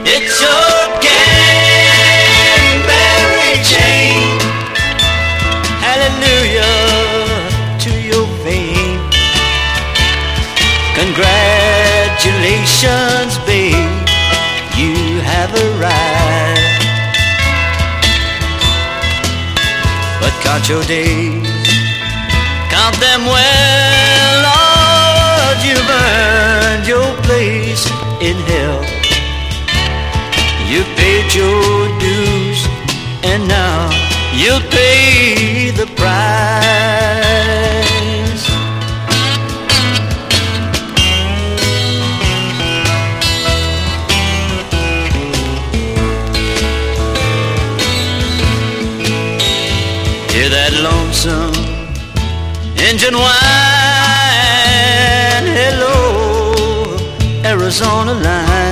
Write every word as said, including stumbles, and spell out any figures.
It's your Canberry chain. Hallelujah to your fame. Congratulations, babe, you have arrived. But count your days, count them well, Lord, you've earned your place in hell. You paid your dues, and now you'll pay the price. Hear that lonesome engine whine, hello, Arizona line.